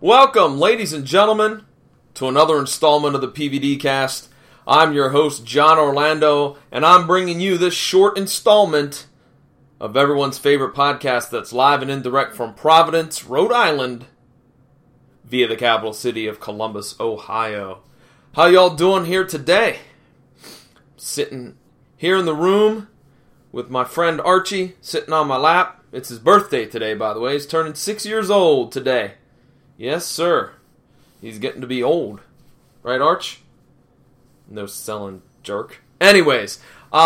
Welcome, ladies and gentlemen, to another installment of the PVD Cast. I'm your host, John Orlando, and I'm bringing you this short installment of everyone's favorite podcast that's live and indirect from Providence, Rhode Island, via the capital city of Columbus, Ohio. How y'all doing here today? Sitting here in the room with my friend Archie, sitting on my lap. It's his birthday today, by the way. He's turning 6 years old today. Yes, sir. He's getting to be old. Right, Arch? No selling jerk. Anyways,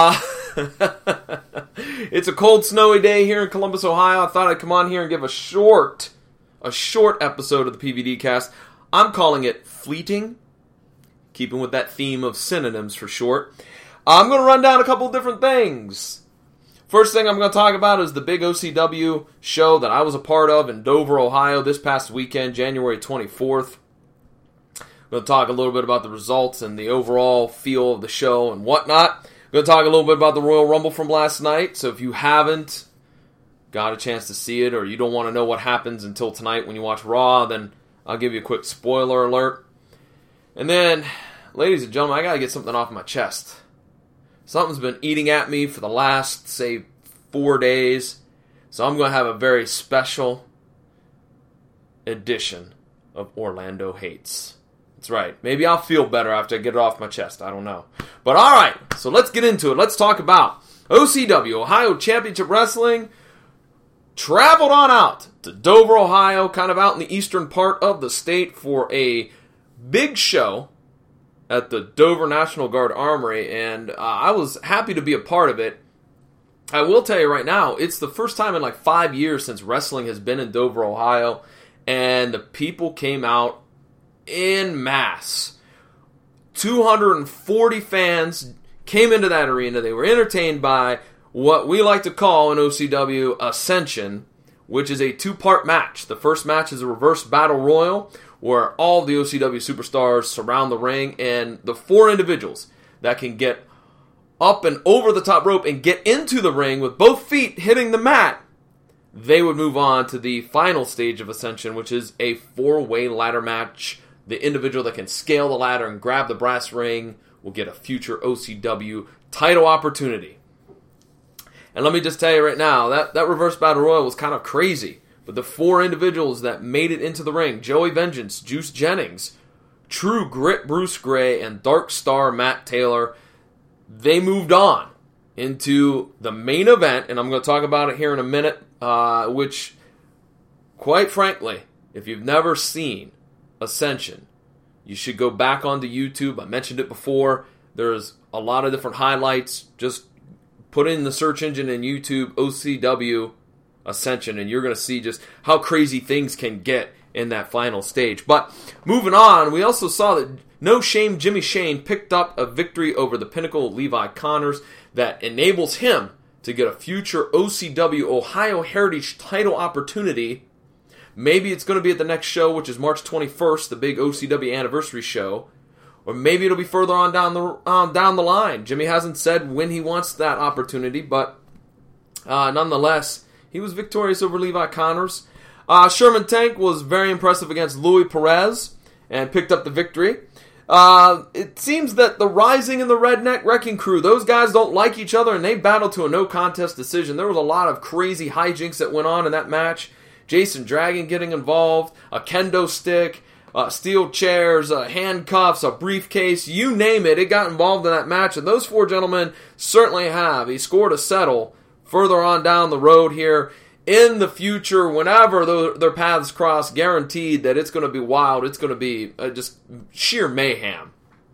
it's a cold, snowy day here in Columbus, Ohio. I thought I'd come on here and give a short episode of the PVD Cast. I'm calling it Fleeting, keeping with that theme of synonyms for short. I'm going to run down a couple different things. First thing I'm going to talk about is the big OCW show that I was a part of in Dover, Ohio this past weekend, January 24th. I'm going to talk a little bit about the results and the overall feel of the show and whatnot. I'm going to talk a little bit about the Royal Rumble from last night, so if you haven't got a chance to see it or you don't want to know what happens until tonight when you watch Raw, then I'll give you a quick spoiler alert. And then, ladies and gentlemen, I got to get something off my chest. Something's been eating at me for the last, say, 4 days. So I'm going to have a very special edition of Orlando Hates. That's right. Maybe I'll feel better after I get it off my chest. I don't know. But alright, so let's get into it. Let's talk about OCW, Ohio Championship Wrestling. Traveled on out to Dover, Ohio, kind of out in the eastern part of the state for a big show at the Dover National Guard Armory, and I was happy to be a part of it. I will tell you right now, it's the first time in like 5 years since wrestling has been in Dover, Ohio, and the people came out en masse. 240 fans came into that arena. They were entertained by what we like to call in OCW Ascension, which is a two-part match. The first match is a reverse battle royal, where all the OCW superstars surround the ring, and the four individuals that can get up and over the top rope and get into the ring with both feet hitting the mat, they would move on to the final stage of Ascension, which is a four-way ladder match. The individual that can scale the ladder and grab the brass ring will get a future OCW title opportunity. And let me just tell you right now, that reverse battle royal was kind of crazy. But the four individuals that made it into the ring, Joey Vengeance, Juice Jennings, True Grit Bruce Gray, and Dark Star Matt Taylor, they moved on into the main event, and I'm going to talk about it here in a minute, which, quite frankly, if you've never seen Ascension, you should go back onto YouTube. I mentioned it before. There's a lot of different highlights. Just put in the search engine in YouTube, OCW Ascension, and you're going to see just how crazy things can get in that final stage. But moving on, we also saw that No Shame Jimmy Shane picked up a victory over the Pinnacle Levi Connors that enables him to get a future OCW Ohio Heritage title opportunity. Maybe it's going to be at the next show, which is March 21st, the big OCW anniversary show. Or maybe it'll be further on down the line. Jimmy hasn't said when he wants that opportunity, but nonetheless, he was victorious over Levi Connors. Sherman Tank was very impressive against Louis Perez and picked up the victory. It seems that the Rising and the Redneck Wrecking Crew, those guys don't like each other, and they battled to a no-contest decision. There was a lot of crazy hijinks that went on in that match. Jason Dragon getting involved, a kendo stick, steel chairs, handcuffs, a briefcase, you name it, it got involved in that match, and those four gentlemen certainly have. He scored a settle further on down the road here in the future, whenever their paths cross, guaranteed that it's going to be wild. It's going to be just sheer mayhem.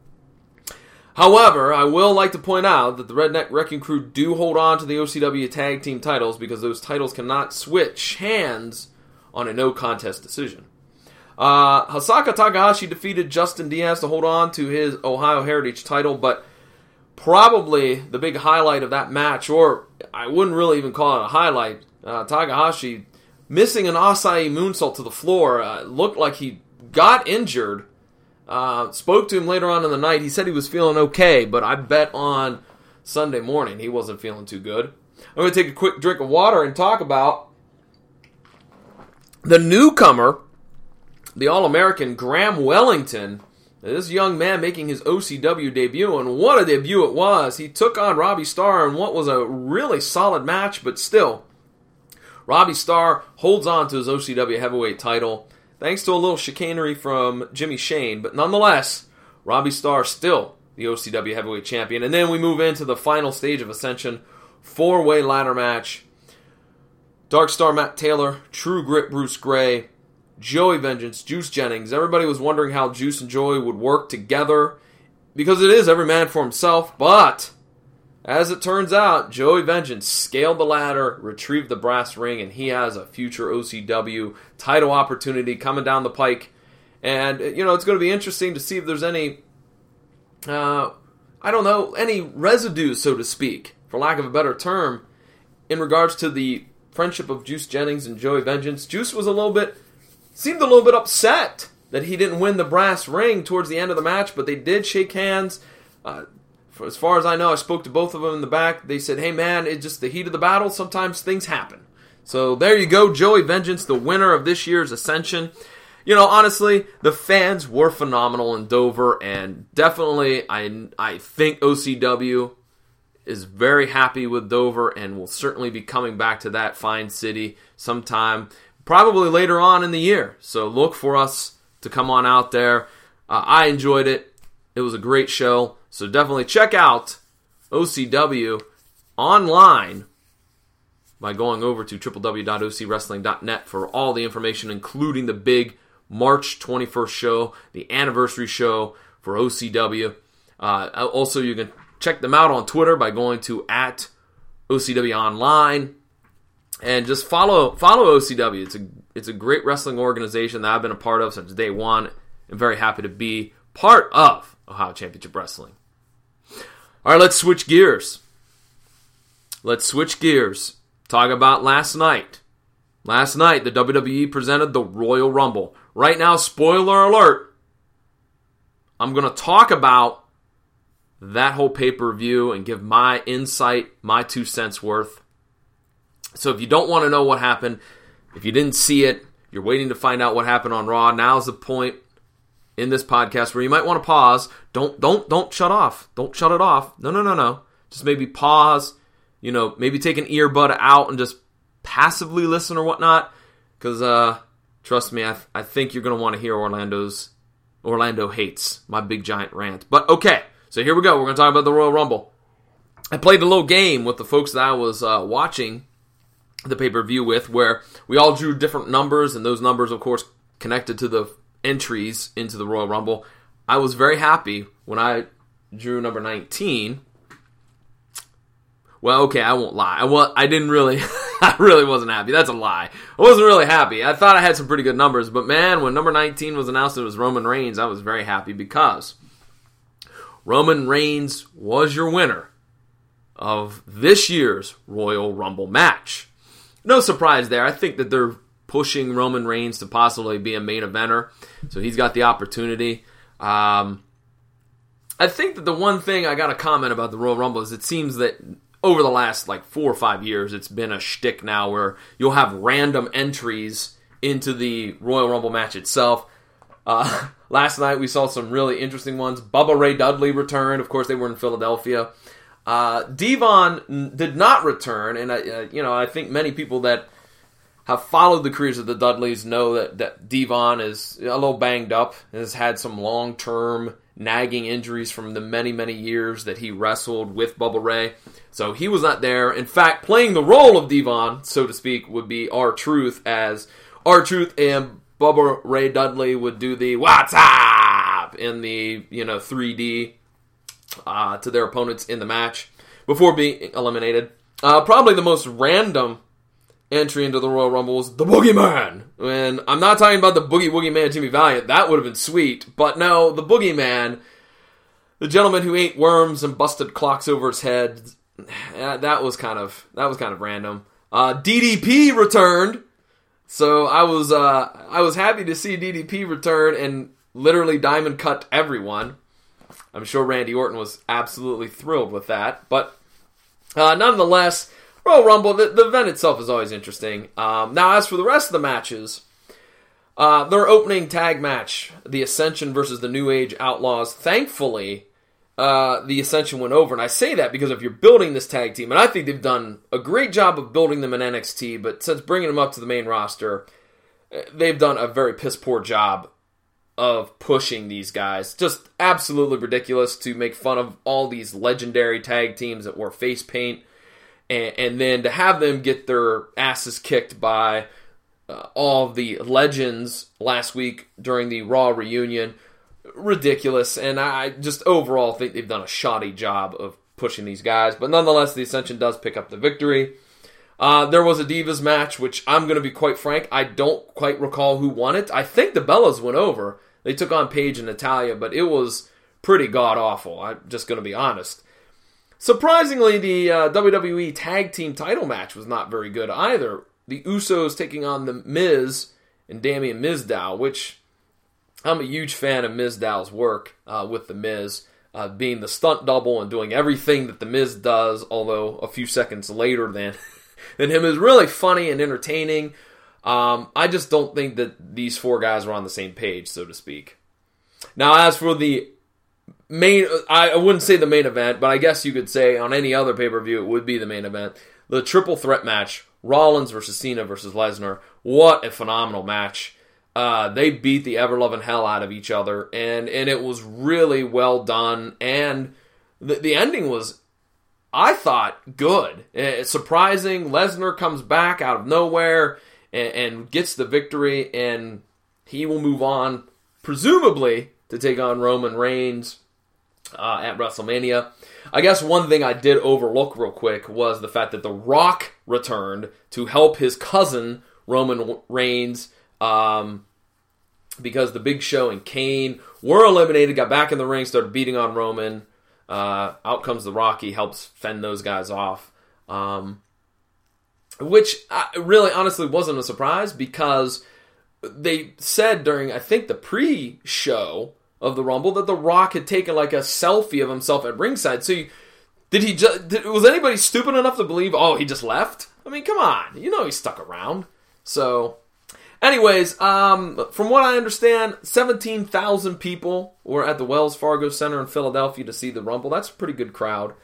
However, I will like to point out that the Redneck Wrecking Crew do hold on to the OCW Tag Team titles because those titles cannot switch hands on a no-contest decision. Hasaka Takahashi defeated Justin Diaz to hold on to his Ohio Heritage title, but probably the big highlight of that match, or I wouldn't really even call it a highlight, Takahashi missing an Asai moonsault to the floor. Looked like he got injured. Spoke to him later on in the night. He said he was feeling okay, but I bet on Sunday morning he wasn't feeling too good. I'm going to take a quick drink of water and talk about the newcomer the All-American Graham Wellington. This young man making his OCW debut, and what a debut it was. He took on Robbie Starr in what was a really solid match, but still, Robbie Starr holds on to his OCW heavyweight title, thanks to a little chicanery from Jimmy Shane, but nonetheless, Robbie Starr still the OCW heavyweight champion. And then we move into the final stage of Ascension, 4-way ladder match. Dark Star Matt Taylor, True Grit Bruce Gray, Joey Vengeance, Juice Jennings. Everybody was wondering how Juice and Joey would work together, because it is every man for himself, but as it turns out, Joey Vengeance scaled the ladder, retrieved the brass ring, and he has a future OCW title opportunity coming down the pike. And, you know, it's going to be interesting to see if there's any, any residue, so to speak, for lack of a better term, in regards to the friendship of Juice Jennings and Joey Vengeance. Juice was seemed a little bit upset that he didn't win the brass ring towards the end of the match, but they did shake hands. As far as I know, I spoke to both of them in the back. They said, hey man, it's just the heat of the battle. Sometimes things happen. So there you go, Joey Vengeance, the winner of this year's Ascension. You know, honestly, the fans were phenomenal in Dover, and definitely I think OCW is very happy with Dover and will certainly be coming back to that fine city sometime, probably later on in the year. So look for us to come on out there. I enjoyed it. It was a great show. So definitely check out OCW online by going over to www.ocwrestling.net for all the information, including the big March 21st show, the anniversary show for OCW. Also, you can check them out on Twitter by going to @OCW Online. And just follow OCW. It's a great wrestling organization that I've been a part of since day one. I'm very happy to be part of Ohio Championship Wrestling. All right, let's switch gears. Talk about last night. Last night, the WWE presented the Royal Rumble. Right now, spoiler alert, I'm going to talk about that whole pay-per-view and give my insight, my 2 cents worth. So if you don't want to know what happened, if you didn't see it, you're waiting to find out what happened on Raw, now's the point in this podcast where you might want to pause. Don't shut off. Don't shut it off. No. Just maybe pause, maybe take an earbud out and just passively listen or whatnot. Because, trust me, I think you're going to want to hear Orlando hates my big giant rant. But okay, so here we go. We're going to talk about the Royal Rumble. I played a little game with the folks that I was watching the pay-per-view with, where we all drew different numbers, and those numbers, of course, connected to the entries into the Royal Rumble. I was very happy when I drew number 19. Well, okay, I won't lie. I didn't really, I really wasn't happy. That's a lie. I wasn't really happy. I thought I had some pretty good numbers, but man, when number 19 was announced, it was Roman Reigns. I was very happy because Roman Reigns was your winner of this year's Royal Rumble match. No surprise there. I think that they're pushing Roman Reigns to possibly be a main eventer, so he's got the opportunity. I think that the one thing I got to comment about the Royal Rumble is it seems that over the last 4 or 5 years, it's been a shtick now where you'll have random entries into the Royal Rumble match itself. Last night we saw some really interesting ones. Bubba Ray Dudley returned. Of course, they were in Philadelphia. Devon did not return, and I think many people that have followed the careers of the Dudleys know that Devon is a little banged up and has had some long-term nagging injuries from the many, many years that he wrestled with Bubba Ray. So he was not there. In fact, playing the role of Devon, so to speak, would be R-Truth, as R-Truth and Bubba Ray Dudley would do the "What's up?" in the 3D to their opponents in the match before being eliminated. Probably the most random entry into the Royal Rumble was the Boogeyman. And I'm not talking about the Boogie Woogie Man Jimmy Valiant. That would have been sweet. But no, the Boogeyman, the gentleman who ate worms and busted clocks over his head, that was kind of random. DDP returned. So I was happy to see DDP return and literally diamond cut everyone. I'm sure Randy Orton was absolutely thrilled with that. But nonetheless, Royal Rumble, the event itself is always interesting. Now, as for the rest of the matches, Their opening tag match, the Ascension versus the New Age Outlaws. Thankfully, the Ascension went over. And I say that because if you're building this tag team, and I think they've done a great job of building them in NXT, but since bringing them up to the main roster, they've done a very piss-poor job of pushing these guys. Just absolutely ridiculous to make fun of all these legendary tag teams that wore face paint, and then to have them get their asses kicked by all of the legends last week during the Raw reunion. Ridiculous, and I just overall think they've done a shoddy job of pushing these guys, but nonetheless, the Ascension does pick up the victory. There was a Divas match, which I'm going to be quite frank, I don't quite recall who won it. I think the Bellas went over. They took on Paige and Natalya, but it was pretty god-awful. I'm just going to be honest. Surprisingly, the WWE Tag Team title match was not very good either. The Usos taking on The Miz and Damien Mizdow, which I'm a huge fan of Mizdow's work with The Miz, being the stunt double and doing everything that The Miz does, although a few seconds later than him, is really funny and entertaining. I just don't think that these four guys are on the same page, so to speak. Now, as for the main, I wouldn't say the main event, but I guess you could say on any other pay-per-view it would be the main event. The triple threat match, Rollins versus Cena versus Lesnar. What a phenomenal match. They beat the ever-loving hell out of each other, and it was really well done, and the ending was, I thought, good. Surprising. Lesnar comes back out of nowhere and gets the victory, and he will move on, presumably, to take on Roman Reigns at WrestleMania. I guess one thing I did overlook real quick was the fact that The Rock returned to help his cousin, Roman Reigns, because the Big Show and Kane were eliminated, got back in the ring, started beating on Roman. Out comes The Rock, he helps fend those guys off. Which really, honestly, wasn't a surprise because they said during, I think, the pre-show of the Rumble that The Rock had taken like a selfie of himself at ringside. So was anybody stupid enough to believe, oh, he just left? I mean, come on. You know he stuck around. So, anyways, from what I understand, 17,000 people were at the Wells Fargo Center in Philadelphia to see the Rumble. That's a pretty good crowd.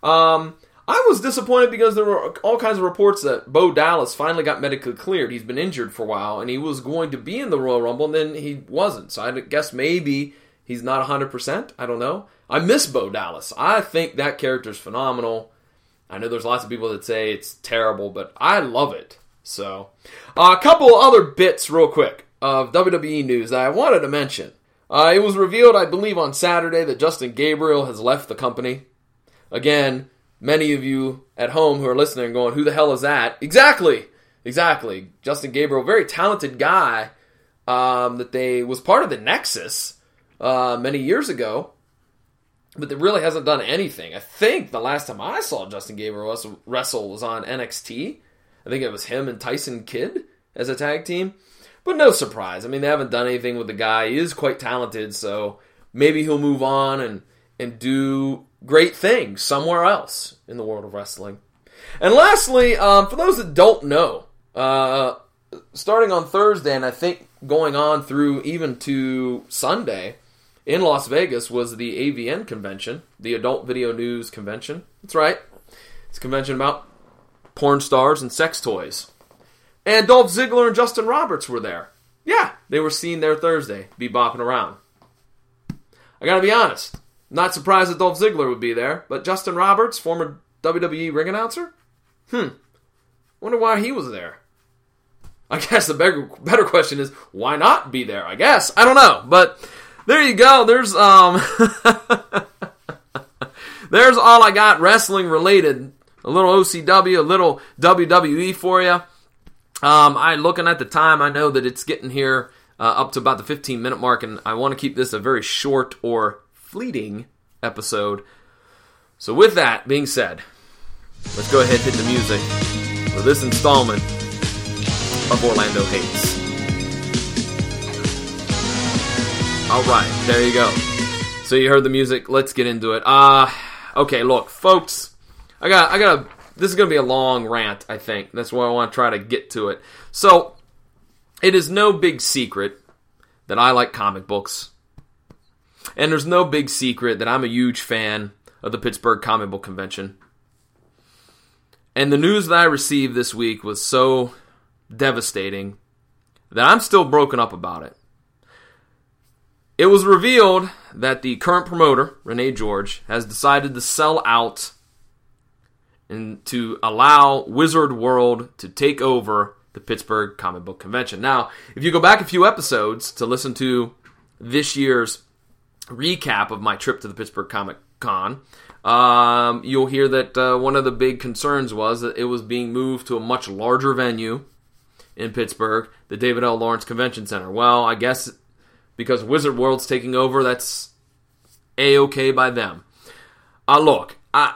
I was disappointed because there were all kinds of reports that Bo Dallas finally got medically cleared. He's been injured for a while, and he was going to be in the Royal Rumble, and then he wasn't. So I guess maybe he's not 100%. I don't know. I miss Bo Dallas. I think that character's phenomenal. I know there's lots of people that say it's terrible, but I love it. So, a couple other bits real quick of WWE news that I wanted to mention. It was revealed, I believe, on Saturday that Justin Gabriel has left the company. Again, many of you at home who are listening are going, who the hell is that? Exactly. Justin Gabriel, very talented guy that was part of the Nexus many years ago, but that really hasn't done anything. I think the last time I saw Justin Gabriel wrestle was on NXT. I think it was him and Tyson Kidd as a tag team. But no surprise. I mean, they haven't done anything with the guy. He is quite talented, so maybe he'll move on and do great things somewhere else in the world of wrestling. And lastly, for those that don't know, starting on Thursday, and I think going on through even to Sunday, in Las Vegas was the AVN convention, the Adult Video News Convention. That's right. It's a convention about porn stars and sex toys. And Dolph Ziggler and Justin Roberts were there. Yeah, they were seen there Thursday, be-bopping around. I gotta be honest, not surprised that Dolph Ziggler would be there, but Justin Roberts, former WWE ring announcer? Wonder why he was there. I guess the better question is, why not be there, I guess? I don't know, but there you go. There's there's all I got wrestling related. A little OCW, a little WWE for you. Looking at the time, I know that it's getting here up to about the 15-minute mark, and I want to keep this a very short or fleeting episode. So with that being said, let's go ahead and hit the music for this installment of Orlando Hates. Alright, there you go. So you heard the music, let's get into it. Okay, look, folks, this is going to be a long rant, I think. That's why I want to try to get to it. So, It is no big secret that I like comic books. And there's no big secret that I'm a huge fan of the Pittsburgh Comic Book Convention. And the news that I received this week was so devastating that I'm still broken up about it. It was revealed that the current promoter, Renee George, has decided to sell out and to allow Wizard World to take over the Pittsburgh Comic Book Convention. Now, if you go back a few episodes to listen to this year's recap of my trip to the Pittsburgh Comic Con, you'll hear that one of the big concerns was that it was being moved to a much larger venue in Pittsburgh, the David L. Lawrence Convention Center. Well, I guess because Wizard World's taking over, that's A-okay by them. Look, I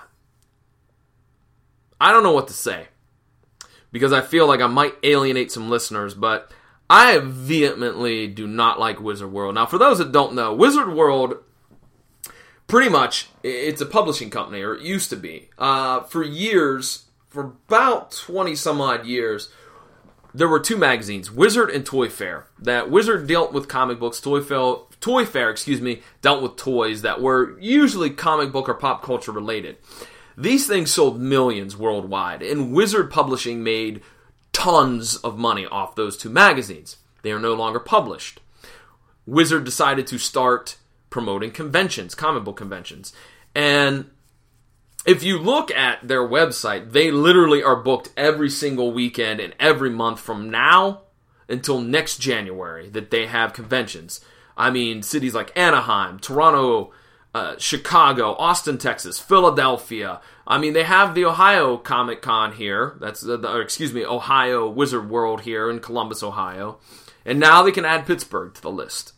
don't know what to say, because I feel like I might alienate some listeners, but I vehemently do not like Wizard World. Now, for those that don't know, Wizard World, pretty much, it's a publishing company, or it used to be. For years, for about 20 some odd years, there were two magazines, Wizard and Toy Fair. That Wizard dealt with comic books, Toy Fair, dealt with toys that were usually comic book or pop culture related. These things sold millions worldwide, and Wizard Publishing made tons of money off those two magazines. They are no longer published. Wizard decided to start promoting conventions, comic book conventions. And if you look at their website, they literally are booked every single weekend and every month from now until next January that they have conventions. I mean, cities like Anaheim, Toronto, Chicago, Austin, Texas, Philadelphia. I mean, they have the Ohio Comic Con here. That's Ohio Wizard World here in Columbus, Ohio. And now they can add Pittsburgh to the list.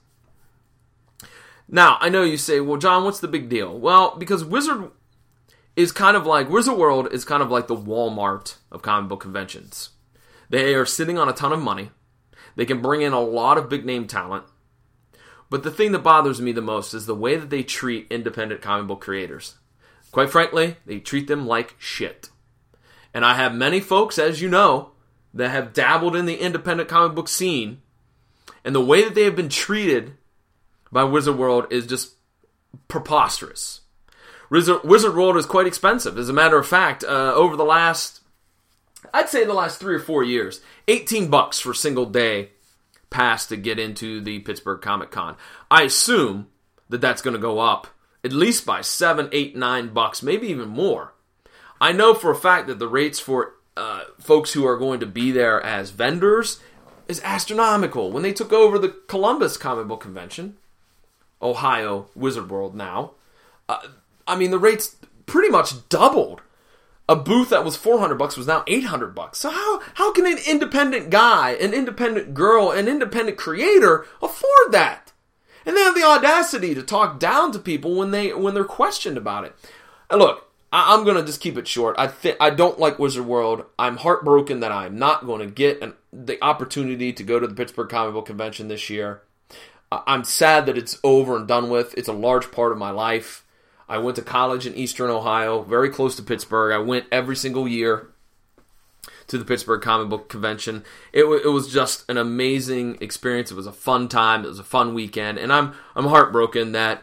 Now, I know you say, well, John, what's the big deal? Well, because Wizard World is kind of like the Walmart of comic book conventions. They are sitting on a ton of money. They can bring in a lot of big name talent. But the thing that bothers me the most is the way that they treat independent comic book creators. Quite frankly, they treat them like shit. And I have many folks, as you know, that have dabbled in the independent comic book scene. And the way that they have been treated by Wizard World is just preposterous. Wizard World is quite expensive. As a matter of fact, over the last 3 or 4 years, $18 for a single day pass to get into the Pittsburgh Comic Con. I assume that that's going to go up at least by $7, $8, $9, maybe even more. I know for a fact that the rates for folks who are going to be there as vendors is astronomical. When they took over the Columbus Comic Book Convention, Ohio Wizard World now, the rates pretty much doubled. A booth that was $400 was now $800. So how can an independent guy, an independent girl, an independent creator afford that? And they have the audacity to talk down to people when they're questioned about it. And look, I'm going to just keep it short. I don't like Wizard World. I'm heartbroken that I'm not going to get the opportunity to go to the Pittsburgh Comic Book Convention this year. I'm sad that it's over and done with. It's a large part of my life. I went to college in Eastern Ohio, very close to Pittsburgh. I went every single year to the Pittsburgh Comic Book Convention. It was just an amazing experience. It was a fun time. It was a fun weekend. And I'm heartbroken that,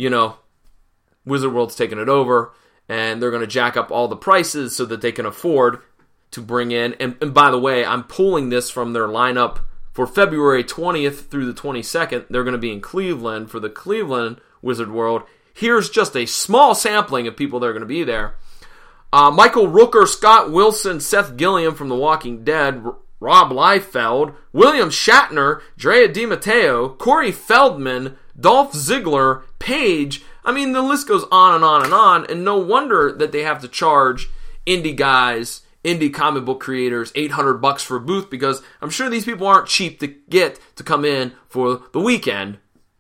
Wizard World's taking it over, and they're going to jack up all the prices so that they can afford to bring in. And by the way, I'm pulling this from their lineup for February 20th through the 22nd. They're going to be in Cleveland for the Cleveland Wizard World. Here's just a small sampling of people that are going to be there. Michael Rooker, Scott Wilson, Seth Gilliam from The Walking Dead, Rob Liefeld, William Shatner, Drea DiMatteo, Corey Feldman, Dolph Ziggler, Paige. The list goes on and on and on, and no wonder that they have to charge indie guys, indie comic book creators, $800 for a booth, because I'm sure these people aren't cheap to get to come in for the weekend.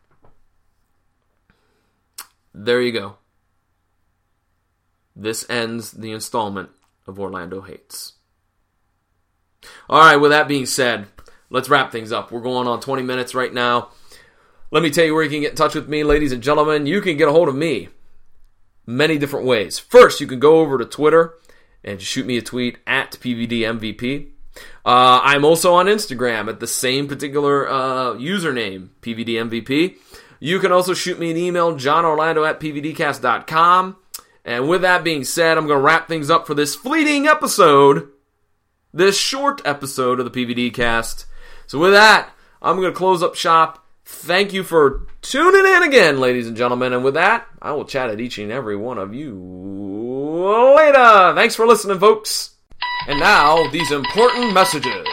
There you go. This ends the installment of Orlando Hates. Alright, with that being said, let's wrap things up. We're going on 20 minutes right now. Let me tell you where you can get in touch with me, ladies and gentlemen. You can get a hold of me many different ways. First, you can go over to Twitter and shoot me a tweet at PVDMVP. I'm also on Instagram at the same particular username, PVDMVP. You can also shoot me an email, johnorlando@pvdcast.com. And with that being said, I'm going to wrap things up for this fleeting episode, this short episode of the PVD Cast. So with that, I'm going to close up shop. Thank you for tuning in again, ladies and gentlemen. And with that, I will chat at each and every one of you later. Thanks for listening, folks. And now, these important messages.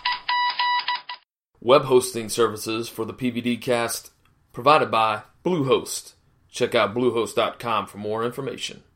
Web hosting services for the PVD Cast provided by Bluehost. Check out bluehost.com for more information.